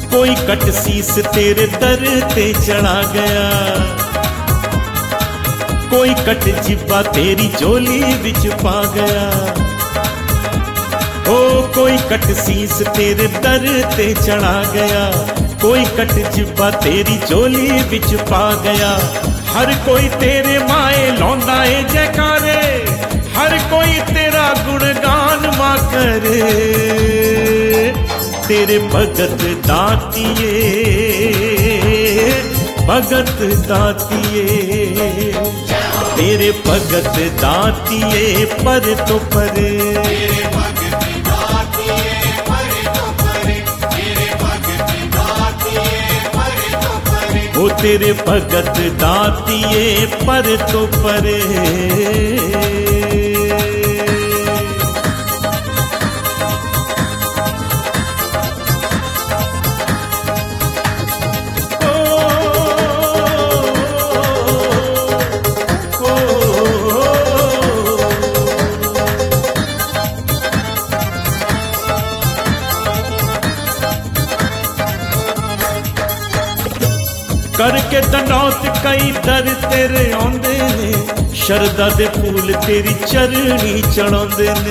कोई कट सीस तेरे दर ते चढ़ा गया, कोई कट जिब्बा तेरी झोली विच पा गया। ओ कोई कट सीस तेरे दर ते चढ़ा गया, कोई कट जिब्बा तेरी झोली विच पा गया। हर कोई तेरे माए लौंदा ए जयकारे, हर कोई तेरा गुणगान मां करे। तेरे भगत दातिए, भगत दातिए, तेरे भगत दातिए पर तो परे। ओ तेरे भगत दातिए पर तो परे। करके दंडौत कई दर तेरे आंदे ने, शरदा दे फूल तेरी चरणी चढ़ांदे ने।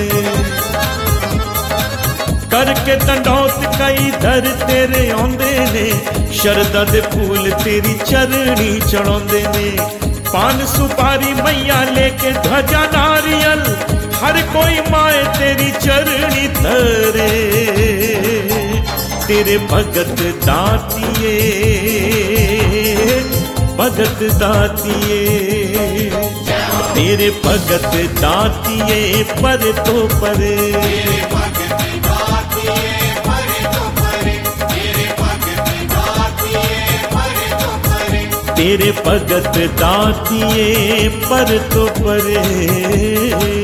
करके दंडौत कई दर तेरे आंदे ने, शरदा दे फूल तेरी चरणी चढ़ांदे ने। पान सुपारी मैया लेके ध्वजा नारियल, हर कोई माए तेरी चरणी धरे। तेरे भगत दातिए, भगत दातिए, तेरे भगत दातिए पर तो परे। तेरे भगत दातिए पर तो परे।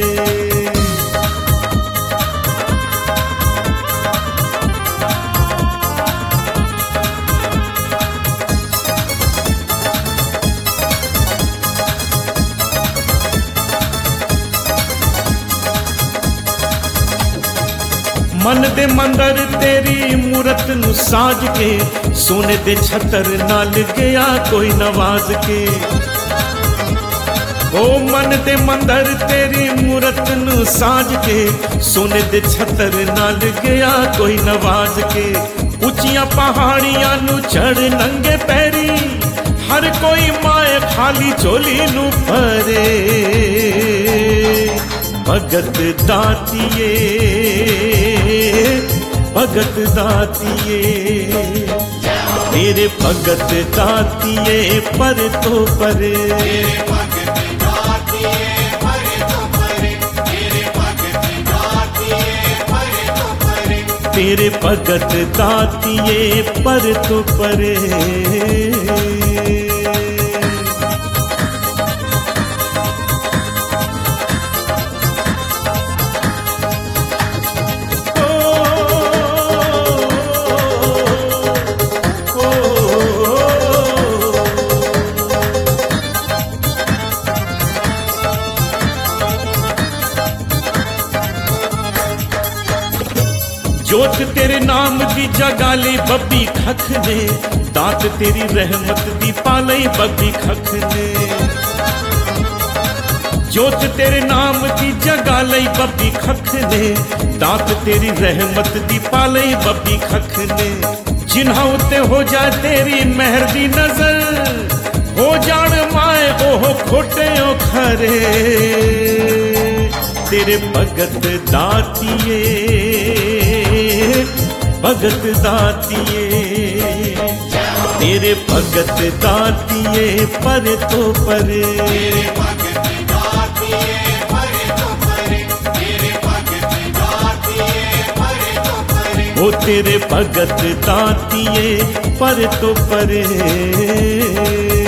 मन दे मंदर तेरी मूरत नु साज के, सोने दे छतर नाल गया कोई नवाज के। ओ मन दे मंदर तेरी मूरत नु साज के, सोने दे छतर नाल गया कोई नवाज के। ऊंचियां पहाड़ियां नु चढ़ नंगे पैरी, हर कोई माए खाली झोली नु भरे। भगत दातिए, भगत दातिए, तेरे भगत दातिए पर तो परे। तेरे भगत दातिए पर तो परे। जोत तेरे नाम दी जगाली बब्बी खख ने, दात तेरी रहमत दी पालई बब्बी खख ने। जोत तेरे नाम दी जगाली बब्बी खख ने, दात तेरी रहमत दी पालई बब्बी खख ने। जिन्हां उत्ते हो जाए तेरी मेहर दी नजर, हो जान माए ओह खोटे ओ खरे। तेरे भगत दातिए, भगत दातिए, तेरे भगत दातिए पर तो परे। ओ तेरे भगत दातिए पर तो परे।